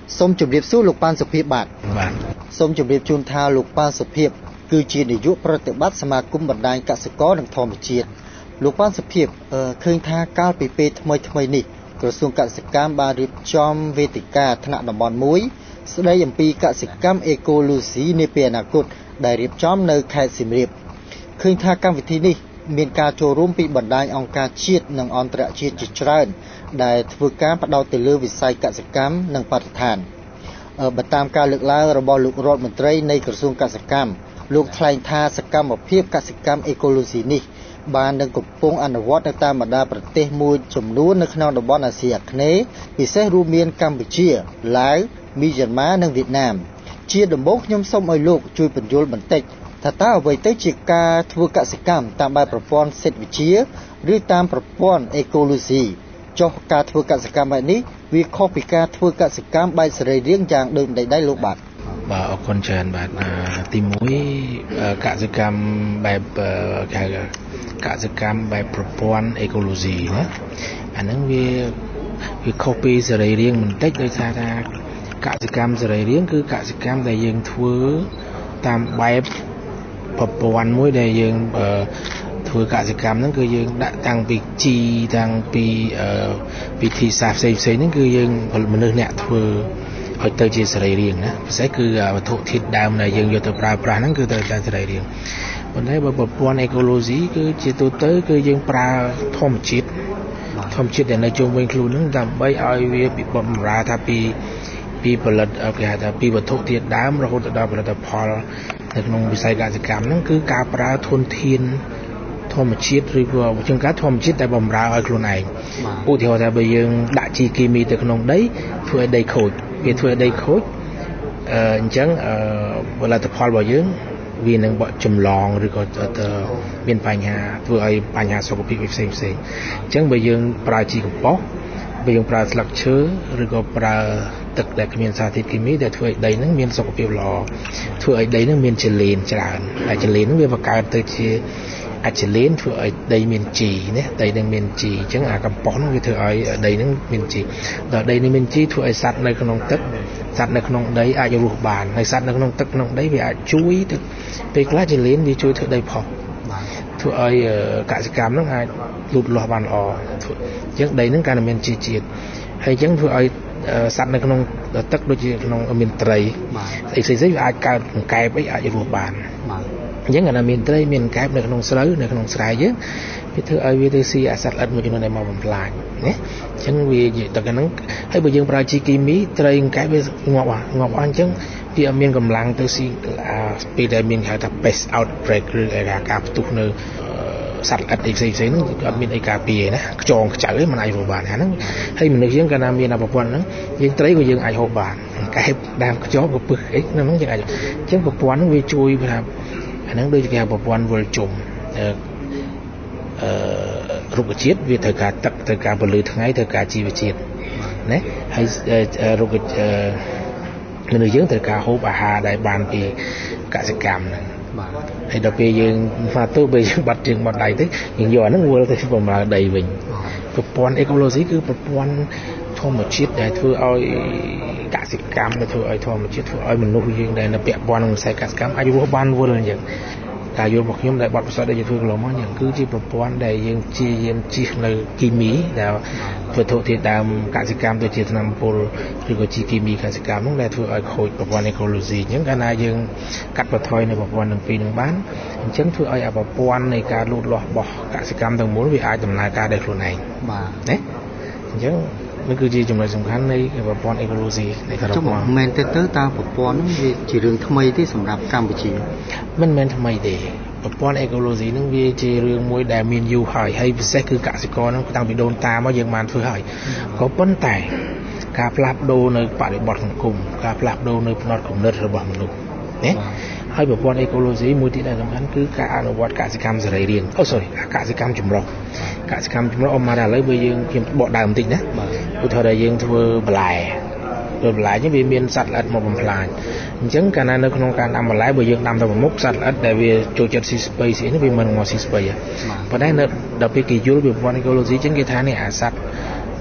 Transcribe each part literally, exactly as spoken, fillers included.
សូមជម្រាបសួរលោកប៉ាន់សុភាពបាទបាទសូមជម្រាបជូនថាលោកប៉ាន់សុភាពគឺជានាយកប្រតិបត្តិសមាគមបណ្ដាញកសិករនិងធម្មជាតិលោកប៉ាន់សុភាពឃើញថាកាលពីពេលថ្មីថ្មីនេះក្រសួងកសិកម្មបានរៀបចំវេទិកាថ្នាក់តំបន់មួយស្ដីអំពីកសិកម្មអេកូឡូស៊ីនាពេលអនាគតដែលរៀបចំនៅខេត្តសៀមរាបឃើញថាកម្មវិធីនេះមានការចូលរួមពីបណ្ដាញអង្គការជាតិនិងអន្តរជាតិជាច្រើនដែលធ្វើការផ្ដោតទៅលើវិស័យកសិកម្មនិងបរិស្ថានបើតាមការលើកឡើងរបស់លោករដ្ឋមន្ត្រីនៃក្រសួងកសិកម្មលោកថ្លែងថាសកម្មភាពកសិកម្មអេកូឡូស៊ីនេះបាននឹងកំពុងអនុវត្តនៅតាមបណ្ដាប្រទេសមួយចំនួននៅក្នុងតំបន់អាស៊ីអាគ្នេយ៍ពិសេសរួមមានកម្ពុជាឡាវមីយ៉ាន់ម៉ានិងវៀតណាមជាដំបូងខ្ញុំសូមឲ្យលោកជួយបញ្យល់បន្តិចថាតើអ្វីទៅជាការធ្វើកសិកម្មតាមបែបប្រព័ន្ធសេដ្ឋវិទ្យាឬតាមប្រព័ន្ធអេកូឡូស៊ីចុះការធ្វើកសិកម្មបែបនេះវាខុសពីការធ្វើកសិកម្មបែបសរីរាង្គយ៉ាងដូចម្តេចដែរលោកបាទបាទអរគុណច្រើនបាទទីមួយកសិកម្មបែបកសិកម្មបែបប្រព័ន្ធអេកូឡូស៊ីណាអាហ្នឹងវាវាខុសពីសរីរាង្គបន្តិចដោយសារថាកសិកម្មសរីរាង្គគឺកសិកម្មដែលយើងធ្វើតាមបែបប្រព័ន្ធមួយដែលយើងធ្វើកសិកម្មហ្នឹងគឺយើងដាក់តាំងពីជីតាំងពីវិធីសាស្ត្រផ្សេងៗហ្នឹងគឺយើងមនុស្សអ្នកធ្វើឲ្យទៅជាសរីរាង្គណាពិសេសគឺវត្ថុធាតុដើមដែលយើងយកទៅប្រើប្រាស់ហ្នឹងគឺទៅតាមសរីរាង្គប៉ុន្តែបើប្រព័ន្ធអេកូឡូស៊ីគឺជាទូទៅគឺយើងប្រើធម្មជាតិធម្មជាតិដែលនៅជុំវិញខ្លួនហ្នឹងដើម្បីឲ្យវាបម្រើថាពីពីផលិតគេហៅថាពីវត្ថុធាតុដើមរហូតដល់ផលិតផលនៅក្នុងវិស័យកសិកម្មហ្នឹងគឺការប្រើធនធានធម្មជាតិឬក៏ជាងការធម្មជាតិតែបម្រើឲ្យខ្លួនឯងឧទាហរណ៍ថាបើយើងដាក់ជីគីមីទៅក្នុងដីធ្វើឲ្យដីខូចវាធ្វើឲ្យដីខូចអឺអញ្ចឹងអឺផលិតផលរបស់យើងវានឹងបកចម្លងឬក៏មានបញ្ហាធ្វើឲ្យបញ្ហាសុខភាពផ្សេងផ្សេងអញ្ចឹងបើយើងប្រើជីកំប៉ុស្តបើយើងប្រើស្លឹកឈើឬក៏ប្រើទឹកដែលគ្មានសារធាតុគីមីដែលធ្វើឲ្យដីនឹងមានសុខភាពល្អធ្វើឲ្យដីនឹងមានចលៀនច្រើនហើយចលៀននឹងវាបង្កើតទៅជាអាចចលៀនធ្វើឲ្យដីមានជីណាដីនឹងមានជីអញ្ចឹងអាកំប៉ុស្តនឹងវាធ្វើឲ្យដីនឹងមានជីដល់ដីនឹងមានជីធ្វើឲ្យសត្វនៅក្នុងទឹកសត្វនៅក្នុងដីអាចរស់បានហើយសត្វនៅក្នុងទឹកក្នុងដីវាអាចជួយទៅពេលខ្លះចលៀនវាជួយធ្វើដីផុសធ្វើឲ្យកសិកម្មនឹងអាចលូតលាស់បានល្អធ្វើអញ្ចឹងដីនឹងកាន់តែមានជីជាតិហើយអញ្ចឹងធ្វើឲ្យសត្វនៅក្នុងទឹកដូចជាក្នុងមានត្រីអីផ្សេងៗវាអាចកើតកង្កែបអីអាចរស់បានអញ្ចឹងអាមានត្រីមានកែបនៅក្នុងស្រូវនៅក្នុងស្រែយើងវាធ្វើឲ្យវាទៅស៊ីអាសត្វល្អិតមួយចំនួនដែលមកបំផ្លាញណាអញ្ចឹងវាទៅហ្នឹងហើយបើយើងប្រើជីគីមីត្រីកង្កែបវាងាប់ងាប់អស់អញ្ចឹងវាអត់មានកម្លាំងទៅស៊ីពេលដែលមានគេហៅថា pest outbreak ឬការផ្ទុះនៅសត្វល្អិតអីផ្សេងផ្សេងហ្នឹងអត់មានអីការពារណាខ្យងខ្ចៅឯងមិនអាចរស់បានអាហ្នឹងហើយមនុស្សយើងកាលណាមានប្រព័ន្ធហ្នឹងយើងត្រីក៏យើងអាចហូបបានកែបដើមខ្យងក៏ពឹសអីហ្នឹងយើងអាចអញ្ចឹងប្រព័ន្ធហ្នឹងវាជួយថាអាហ្នឹងដូចគេហៅប្រព័ន្ធវិលជុំអឺអឺរុក្ខជាតិវាត្រូវការទឹកត្រូវការពន្លឺថ្ងៃត្រូវការជីវជាតិណាហើយរុក្ខមនុស្សយើងត្រូវការហូបអាហារដែលបានពីកសិកម្មហ្នឹងបាទហើយដល់ពេលយើងមកទៅពេលយើងបាត់ជើងបាត់ដៃទៅយើងយកអាហ្នឹងវិលទៅបម្រើដីវិញប្រព័ន្ធអេកូឡូស៊ីគឺប្រព័ន្ធធម្មជាតិដែលធ្វើឲ្យកសិកម្មដែលធ្វើឲ្យធម្មជាតិធ្វើឲ្យមនុស្សយើងដែលនៅពាក់ព័ន្ធនឹងវិស័យកសិកម្មអាចរស់បានវិលអញ្ចឹងការយល់របស់ខ្ញុំដែលបាត់ប្រសពដែលយើងធ្វើកន្លងមកហ្នឹងគឺជាប្រព័ន្ធដែលយើងជាយាមជិះនៅគីមីដែលវត្ថុធាតុដើមកសិកម្មដូចជាថ្នាំពុលឬក៏ជីគីមីកសិកម្មហ្នឹងដែលធ្វើឲ្យខូចប្រព័ន្ធអេកូឡូស៊ីអញ្ចឹងកាលណាយើងកាត់បន្ថយនៅប្រព័ន្ធទាំងពីរហ្នឹងបានអញ្ចឹងធ្វើឲ្យប្រព័ន្ធនៃការលូតលាស់របស់កសិកម្មទាំងមូលវាអាចដំណើរការដោយខ្លួនឯងបាទណាអញ្ចឹងនេះគឺជាចំណុចសំខាន់នៃប្រព័ន្ធអេកូឡូស៊ីនៃការរកមកមិនមែនទៅទៅតើប្រព័ន្ធហ្នឹងវាជារឿងថ្មីទេសម្រាប់កម្ពុជាមិនមែនថ្មីទេប្រព័ន្ធអេកូឡូស៊ីហ្នឹងវាជារឿងមួយដែលមានយូរហើយហើយពិសេសគឺកសិករហ្នឹងតាំងពីដូនតាមកយើងបានធ្វើហើយក៏ប៉ុន្តែការផ្លាស់ប្ដូរនៅបរិបទសង្គមការផ្លាស់ប្ដូរនៅផ្នត់គំនិតរបស់មនុស្សណាហើយប្រព័ន្ធអេកូឡូស៊ីមួយទៀតដែលសំខាន់គឺការអនុវត្តកសិកម្មសរីរាង្គអូ sorry កសិកម្មចម្រុះកសិកម្មចម្រុះអមមកឥឡូវបើយើងខ្ញុំបកដើមបន្តិចណាឧទាហរណ៍ថាយើងធ្វើបន្លែធ្វើបន្លែហ្នឹងវាមានសត្វល្អិតមកបំផ្លាញអញ្ចឹងកាលណានៅក្នុងការដាំបន្លែបើយើងដាំទៅប្រមុខសត្វល្អិតដែលវាចូលចិត្តស៊ីស្ពៃស្អីនេះវាមិនមកស៊ីស្ពៃប៉ុន្តែនៅដល់ពេលគេយល់ពីប្រព័ន្ធអេកូឡូស៊ីអញ្ចឹងគេថានេះអាសត្វ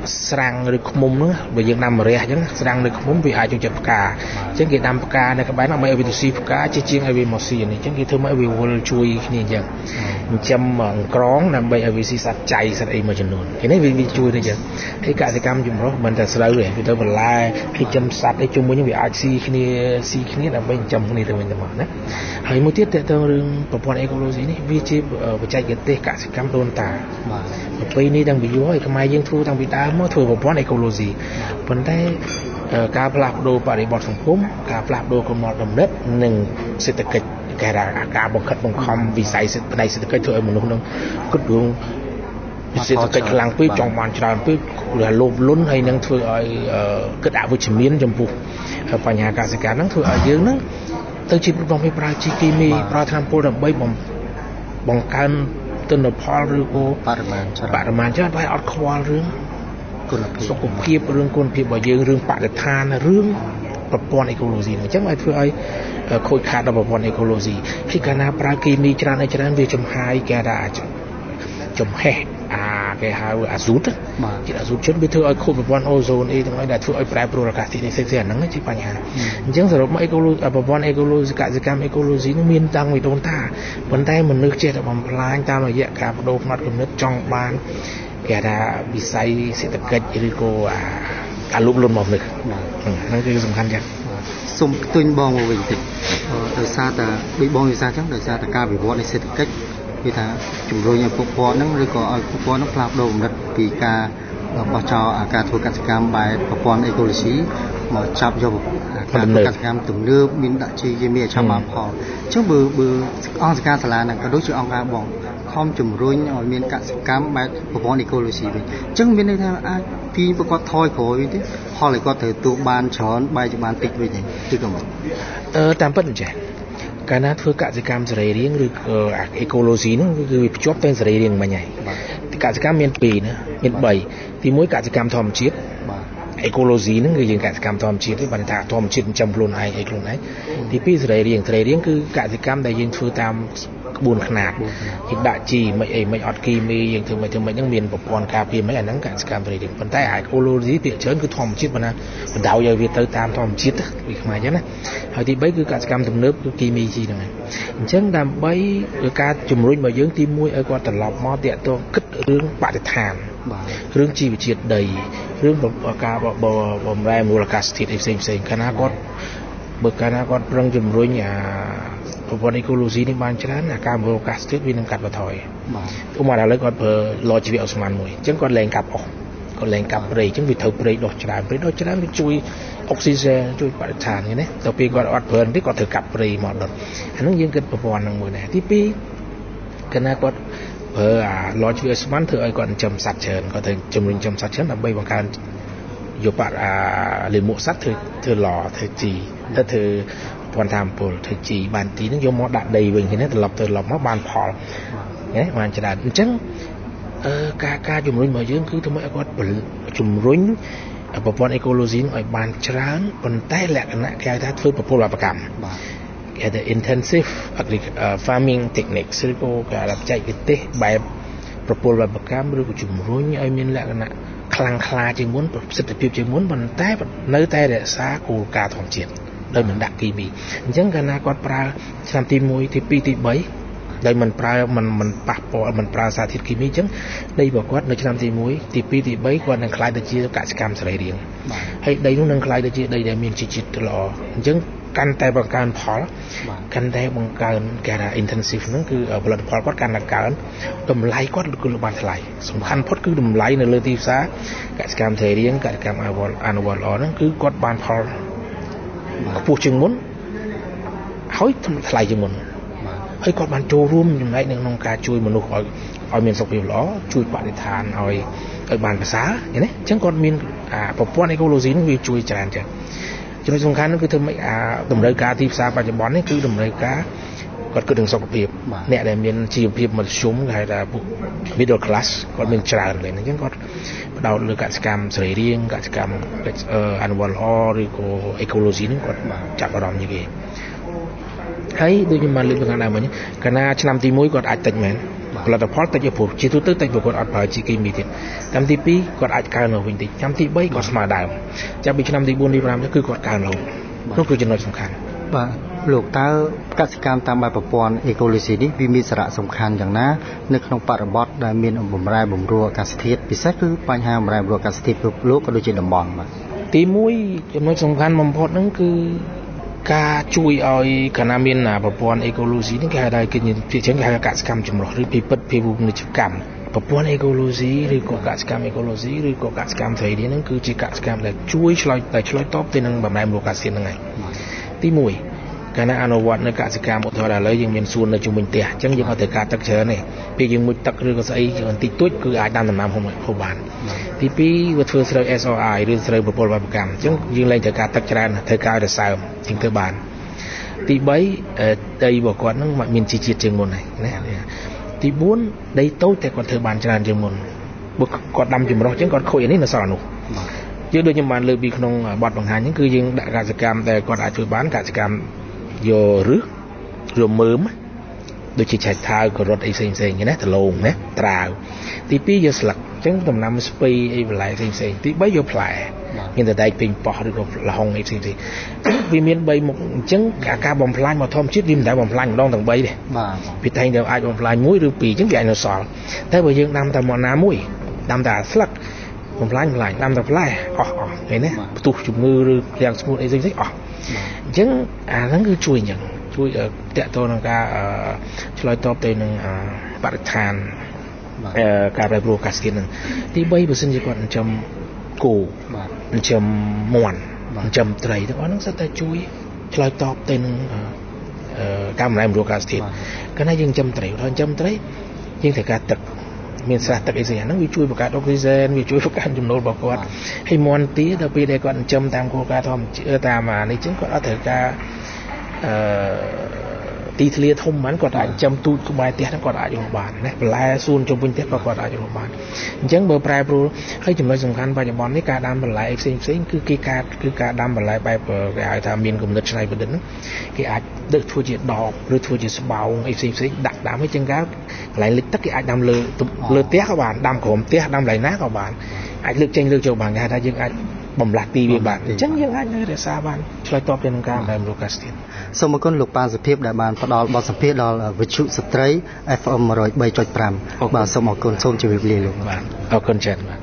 ស្រាំងឬឃ្មុំហ្នឹងបើយើងដាំម្រះអញ្ចឹងស្រាំងឬឃ្មុំវាអាចចូលចិត្តផ្កាអញ្ចឹងគេដាំផ្កានៅក្បែរហ្នឹងដើម្បីឲ្យវាទៅស៊ីផ្កាជាជាងឲ្យវាមកស៊ីនេះអញ្ចឹងគេធ្វើមកឲ្យវាវល់ជួយគ្នាអញ្ចឹងចិញ្ចឹមអង្ក្រងដើម្បីឲ្យវាស៊ីសត្វចៃសត្វអីមួយចំនួនគេនេះវាជួយទៅអញ្ចឹងហើយកសិកម្មចម្រុះមិនតែស្រូវទេវាទៅបន្លែគេចិញ្ចឹមសត្វអីជុំវិញវាអាចស៊ីគ្នាស៊ីគ្នាដើម្បីចិញ្ចឹមគ្នាទៅវិញទៅមកណាហើយមួយទៀតតើទៅរឿងប្រព័ន្ធអេកូឡូស៊ីនេះវាជាបច្ចេកទេសកសិកម្មដូនតាបាទពេលនេះតាំងពីយូរហើយខ្មែរយើងធ្វើតាំងពីដើមមកធ្វើប្រព័ន្ធអេកូឡូស៊ីប៉ុន្តែការផ្លាស់ប្ដូរបរិបទសង្គមការផ្លាស់ប្ដូរកំណត់គំនិតនិងសេដ្ឋកិច្ចគេថាការបង្ខិតបង្ខំវិស័យផ្នែកសេដ្ឋកិច្ចធ្វើឲ្យមនុស្សនឹងគិតរឿងសេដ្ឋកិច្ចខ្លាំងពេកចង់បានច្រើនពេកលោភលន់ហើយនឹងធ្វើឲ្យគិតអវិជ្ជមានចំពោះបញ្ហាកសិកម្មហ្នឹងធ្វើឲ្យយើងហ្នឹងទៅជាប្រព័ន្ធប្រើជីគីមីប្រើថ្នាំពុលដើម្បីបង្កើនទិន្នផលឬក៏បរិមាណច្រើនបរិមាណច្រើនតែអត់ខ្វល់រឿងគុណភាពសុខភាពរឿងគុណភាពរបស់យើងរឿងបរិស្ថានរឿងប្រព័ន្ធអេកូឡូស៊ីហ្នឹងអញ្ចឹងឲ្យធ្វើឲ្យខូចខាតដល់ប្រព័ន្ធអេកូឡូស៊ីពីកាលណាប្រើគីមីច្រើនឯច្រើនវាចំហាយគេថាចំហេះអាគេហៅអាស៊ូតជាអាស៊ូតជនវាធ្វើឲ្យខូចប្រព័ន្ធអូសូនអីទាំងអីដែលធ្វើឲ្យប្រែប្រួលអាកាសធាតុផ្សេងៗអាហ្នឹងជាបញ្ហាអញ្ចឹងសរុបមកអេកូឡូប្រព័ន្ធអេកូឡូស៊ីកសិកម្មអេកូឡូស៊ីនេះមានតាំងពីដូនតាប៉ុន្តែមនុស្សចេះតែបំផ្លាញតាមរយៈការបដូរផ្នត់គំនិតចង់បានគេថាវិស័យសេដ្ឋកិច្ចឬក៏ការលូបលន់មកនេះហ្នឹងគឺសំខាន់ចឹងសូមផ្ទុយបងមកវិញតិចដោយសារតែដូចបងវិសាចឹងដោយសារតែការវិវត្តនៃសេដ្ឋកិច្ចគឺថាជំរុញឲ្យពួកគាត់ហ្នឹងឬក៏ឲ្យពួកគាត់ហ្នឹងផ្លាស់ប្ដូរគំនិតពីការបោះចោលការធ្វើកសិកម្មបែបប្រព័ន្ធអេកូឡូស៊ីមកចាប់យកការធ្វើកសិកម្មទំនើបមានដាក់ជីគីមីឲ្យឆាប់បានផលអញ្ចឹងបើបើអង្គការសាលាហ្នឹងក៏ដូចជាអង្គការបងខំជំរុញឲ្យមានកសិកម្មបែបប្រព័ន្ធអេកូឡូស៊ីវិញអញ្ចឹងមានន័យថាអាចពីប្រកបថយក្រោយវិញទេផលឲ្យគាត់ត្រូវទូបានច្រើនបែរជាបានតិចវិញគឺក៏មិនអឺតាមពិតអញ្ចឹងកាលណាធ្វើកសិកម្មសរីរាង្គឬអេកូឡូស៊ីហ្នឹងគឺវាភ្ជាប់ទៅសរីរាង្គមិញហើយកសិកម្មមានពីរណាមានបីទីមួយកសិកម្មធម្មជាតិអេកូឡូស៊ីហ្នឹងគឺយើងកសិកម្មធម្មជាតិទេបានថាធម្មជាតិចិញ្ចឹមខ្លួនឯងអីខ្លួនឯងទីពីរសរីរាង្គសរីរាង្គគឺកសិកម្មដែលយើងធ្វើតាមក្បួនខ្នាតយើងដាក់ជីមិនអីមិនអត់គីមីយើងធ្វើមិនធ្វើមិនហ្នឹងមានប្រព័ន្ធការពារមិនអាហ្នឹងកសិកម្មសរីរាង្គប៉ុន្តែអេកូឡូស៊ីភាគច្រើនគឺធម្មជាតិប៉ុន្តែបណ្ដោយឲ្យវាទៅតាមធម្មជាតិពីខ្មែរអញ្ចឹងណាហើយទីបីគឺកសិកម្មទំនើបគឺគីមីជីហ្នឹងអញ្ចឹងដើម្បីការជំរុញរបស់យើងទីមួយឲ្យគាត់ត្រឡប់មកតាក់ទងគិតរឿងបរិស្ថានរឿងជីវជាតិដីរឿងការបម្រែមូលអាកាសធាតុផ្សេងផ្សេងកាលណាគាត់បើកាលណាគាត់ប្រឹងជំរុញអាប្រព័ន្ធអេកូឡូស៊ីនេះបានច្រើនអាការបម្រែអាកាសធាតុវានឹងកាត់បន្ថយបាទឧទាហរណ៍ឥឡូវគាត់ប្រើឡជីវៈអូស្មန်មួយអញ្ចឹងគាត់លែងកាប់អស់គាត់លែងកាប់ព្រៃអញ្ចឹងវាត្រូវព្រៃដុះច្រើនព្រៃដុះច្រើនវាជួយអុកស៊ីសែនជួយបរិស្ថានហ្នឹងណាទៅពេលគាត់អត់ប្រើទេគាត់ត្រូវកាប់ព្រៃមកដុតអាហ្នឹងយើងគិតប្រព័ន្ធហ្នឹងមួយដែរទីពីរកាលណាគាត់ប្រើអាឡជីវៈអូស្មန်ធ្វើឲ្យគាត់ចិញ្ចឹមសត្វច្រើនគាត់ត្រូវជំរុញចិញ្ចឹមសត្វច្រើនដើម្បីបង្កើនយកបាត់អាលាមកសត្វធ្វើធ្វើឡធ្វើជីទៅធ្វើពន្ធតាមពលធ្វើជីបានទីហ្នឹងយកមកដាក់ដីវិញហ្នឹងត្រឡប់ទៅត្រឡប់មកបានផលណាបានច្រើនអញ្ចឹងអឺការការជំរុញរបស់យើងគឺធ្វើឲ្យគាត់ជំរុញប្រព័ន្ធអេកូឡូស៊ីឲ្យបានច្រើនប៉ុន្តែលក្ខណៈគេហៅថាធ្វើប្រពលកម្មបាទគេហៅថា intensive farming techniques ឬក៏គេហៅថាបច្ចេកទេសបែបប្រពលកម្មឬក៏ជំរុញឲ្យមានលក្ខណៈខ្លាំងក្លាជាងមុនប្រសិទ្ធភាពជាងមុនប៉ុន្តែនៅតែរក្សាគោលការណ៍ធម្មជាតិដោយមិនដាក់គីមីអញ្ចឹងកាលណាគាត់ប្រើឆ្នាំទីមួយទីពីរទីបីដោយមិនប្រើមិនមិនប៉ះពាល់មិនប្រើសារធាតុគីមីអញ្ចឹងដីរបស់គាត់នៅឆ្នាំទីមួយទីពីរទីបីគាត់នឹងក្លាយទៅជាកសិកម្មសរីរាង្គហើយដីនោះនឹងក្លាយទៅជាដីដែលមានជីជាតិល្អអញ្ចឹងកាន់តែបង្កើនផលកាន់តែបង្កើនគេថា intensive ហ្នឹងគឺផលិតផលគាត់កាន់តែកើនតម្លៃគាត់គឺបានថ្លៃសំខាន់ផុតគឺតម្លៃនៅលើទីផ្សារកសិកម្មសរីរាង្គកសិកម្មអនុវត្តអនុវត្តល្អហ្នឹងគឺគាត់បានផលខ្ពស់ជាងមុនហើយថ្លៃជាងមុនហើយគាត់បានចូលរួមចំណែកនៅក្នុងការជួយមនុស្សឲ្យឲ្យមានសុខភាពល្អជួយបរិស្ថានឲ្យឲ្យបានប្រសើរឃើញទេអញ្ចឹងគាត់មានប្រព័ន្ធអេកូឡូស៊ីនេះវាជួយច្រើនចឹងចំណុចសំខាន់នោះគឺធ្វើម៉េចអាតម្រូវការទីផ្សារបច្ចុប្បន្ននេះគឺតម្រូវការគាត់គិតถึงសុខភាពអ្នកដែលមានជីវភាពមធ្យមគេហៅថា middle class គាត់មានច្រើនเลยអញ្ចឹងគាត់ផ្ដោតលើកសិកម្មសរីរាង្គកសិកម្មអនុវត្តល្អឬក៏អេកូឡូស៊ីនេះគាត់ចាប់អារម្មណ៍ជាងគេហើយដូចខ្ញុំបានលើកពីខាងដើមវិញកាលណាឆ្នាំទីមួយគាត់អាចតិចមែនផលិតផលតិចទៅព្រោះជាទូទៅតិចព្រោះគាត់អត់ប្រើជីគីមីទៀតឆ្នាំទីពីរគាត់អាចកើនឡើងវិញតិចឆ្នាំទីបីគាត់ស្មើដើមចាប់ពីឆ្នាំទីបួនទីប្រាំគឺគាត់កើនឡើងនោះគឺចំណុចសំខាន់បាទលោកតើកសិកម្មតាមបែបប្រព័ន្ធអេកូឡូស៊ីនេះវាមានសារៈសំខាន់យ៉ាងណានៅក្នុងបរិបទដែលមានបម្រែបម្រួលអាកាសធាតុពិសេសគឺបញ្ហាបម្រែបម្រួលអាកាសធាតុពិភពលោកក៏ដូចជាតំបន់បាទទីមួយចំណុចសំខាន់បំផុតហ្នឹងគឺការជួយឲ្យកាលណាមានប្រព័ន្ធអេកូឡូស៊ីនេះគេហៅថាគេជាជាងគេហៅកសិកម្មចម្រុះឬពីពិតពីវនិច្ចកម្មប្រព័ន្ធអេកូឡូស៊ីឬក៏កសិកម្មអេកូឡូស៊ីឬក៏កសិកម្មត្រីនេះហ្នឹងគឺជាកសិកម្មដែលជួយឆ្លើយតែឆ្លើយតបទៅនឹងបម្រែបម្រួលអាកាសធាតុហ្នឹងឯងទីមួយកាលណាអនុវត្តនៅកសិកម្មឧទាហរណ៍ឥឡូវយើងមានសួននៅជុំវិញផ្ទះអញ្ចឹងយើងអត់ត្រូវការទឹកច្រើនទេពេលយើងមុជទឹកឬក៏ស្អីបន្តិចតួចគឺអាចដាំដំណាំហូបហូបបានទីពីរវាធ្វើស្រូវ เอส អរ ไอ ឬស្រូវប្រព័ន្ធវប្បកម្មអញ្ចឹងយើងលែងត្រូវការទឹកច្រើនត្រូវការរសើមជាងធ្វើបានទីបីដីរបស់គាត់ហ្នឹងមានជីជាតិជាងមុនហើយណាទីបួនដីតូចតែគាត់ធ្វើបានច្រើនជាងមុនបើគាត់ដាំចម្រុះអញ្ចឹងគាត់ខូចអានេះនៅសល់នោះយើងដូចខ្ញុំបានលើកពីក្នុងបទបង្ហាញហ្នឹងគឺយើងដាក់កសិកម្មដែលគាត់អាចធ្វើបានកសិកម្មយករឹសរមើមដូចជាឆៃថាវការ៉ុតអីផ្សេងផ្សេងណាដលងណាត្រាវទីពីរយកស្លឹកអញ្ចឹងដំណាំស្ពៃអីបន្លែផ្សេងផ្សេងទីបីយកផ្លែមានតែដែកពេញប៉ោះឬក៏លហុងអីផ្សេងផ្សេងវាមានបីមុខអញ្ចឹងការបំផ្លាញមកធម្មជាតិវាមិនដែលបំផ្លាញម្ដងទាំងបីទេបាទវាតែងតែអាចបំផ្លាញមួយឬពីរអញ្ចឹងវាអាចនៅសល់តែបើយើងដាំតែមកណាមួយដាំតែស្លឹកបំផ្លាញបំផ្លាញដាំតែផ្លែអស់អស់ឃើញទេផ្ទុះជំងឺឬយ៉ាងស្ងួតអីផ្សេងផ្សេងអស់អញ្ចឹងអាហ្នឹងគឺជួយអញ្ចឹងជួយតាក់ទងនឹងការឆ្លើយតបទៅនឹងបរិស្ថានការប្រែប្រួលអាកាសធាតុហ្នឹងទីបីបើសិនជាគាត់ចិញ្ចឹមគោចិញ្ចឹមមាន់ចិញ្ចឹមត្រីទាំងអស់ហ្នឹងសុទ្ធតែជួយឆ្លើយតបទៅនឹងការបំរែបំរួលអាកាសធាតុកាលណាយើងចិញ្ចឹមត្រីដល់ចិញ្ចឹមត្រីយើងត្រូវការទឹកមានស្រះទឹកអីស្អីហ្នឹងវាជួយបង្កើតអុកស៊ីហ្សែនវាជួយបង្កើនចំណូលរបស់គាត់ហើយមាន់ទាដល់ពេលដែលគាត់ចិញ្ចឹមតាមគោលការណ៍ធម្មជាតិតាមអានេះចឹងគាត់អត់ត្រូវការអឺទីធ្លាធំហ្នឹងគាត់អាចចំទូចក្បែរផ្ទះហ្នឹងគាត់អាចរកបានណាបន្លែសួនជុំវិញផ្ទះក៏គាត់អាចរកបានអញ្ចឹងបើប្រែប្រួលហើយចំណុចសំខាន់បច្ចុប្បន្ននេះការដាំបន្លែផ្សេងផ្សេងគឺគេការគឺការដាំបន្លែបែបគេហៅថាមានគំនិតច្នៃប្រឌិតហ្នឹងគេអាចដឹកធ្វើជាដបឬធ្វើជាស្បោងអីផ្សេងផ្សេងដាក់ដាំឲ្យចឹងការកន្លែងលិចទឹកគេអាចដាំលើលើផ្ទះក៏បានដាំក្រោមផ្ទះដាំកន្លែងណាក៏បានអាចលើកចេញលើកចូលបានគេហៅថាយើងអាចបំលាស់ទីវាបានអញ្ចឹងយើងអាចនៅរក្សាបានឆ្លើយតបទៅនឹងការបំរែបំរួលអាកាសធាតុសូមអរគុណលោកប៉ាសុភាពដែលបានផ្ដល់បទសម្ភាសន៍ដល់វិទ្យុស្ត្រី เอฟ เอ็ม หนึ่งศูนย์สามจุดห้า បាទសូមអរគុណសូមជម្រាបលាលោកបាទអរគុណច្រើនបាទ